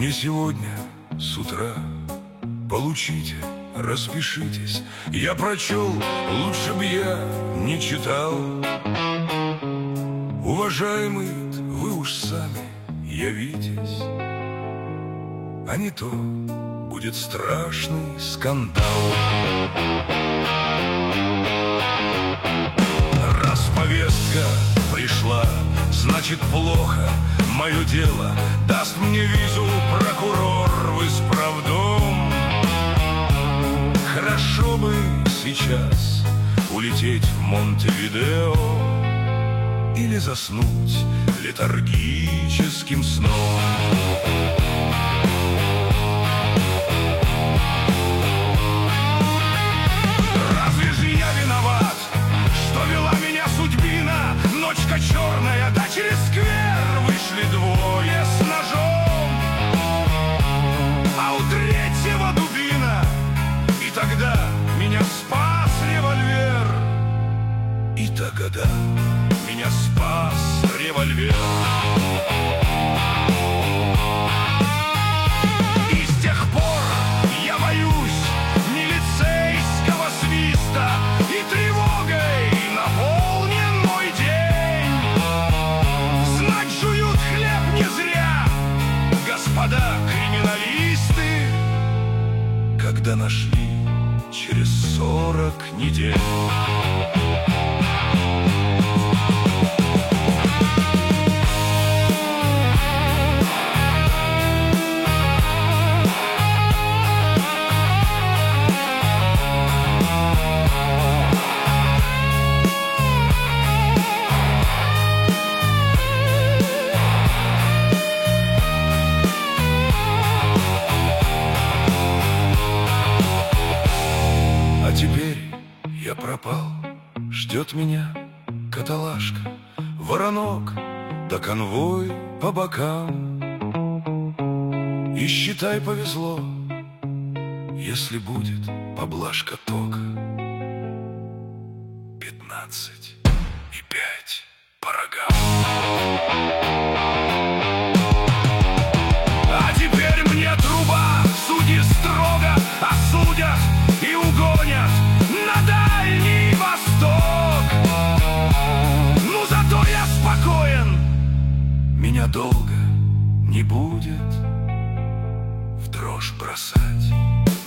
Не сегодня, с утра. Получите, распишитесь. Я прочел, лучше б я не читал. Уважаемый, вы уж сами явитесь, а не то будет страшный скандал. Раз повестка пришла, значит плохо мое дело. Даст мне визу прокурор в исправдом. Хорошо бы сейчас улететь в Монтевидео или заснуть летаргическим сном. Разве же я виноват, что вела меня судьбина? Ночка черная, да через сквер вышли двое с ножом, а у третьего дубина. И тогда меня спас револьвер. И тогда меня спас револьвер. И с тех пор я боюсь милицейского свиста, и тревогой наполнен мой день. Знать, жуют хлеб не зря господа криминалисты, когда нашли через 40 недель. Теперь я пропал, ждет меня каталажка, воронок, да конвой по бокам. И считай, повезло, если будет поблажка тока. 15,5 по рогам. А теперь мне труба, судьи строго осудят и угонят на Дальний Восток. Ну зато я спокоен, меня долго не будет в дрожь бросать.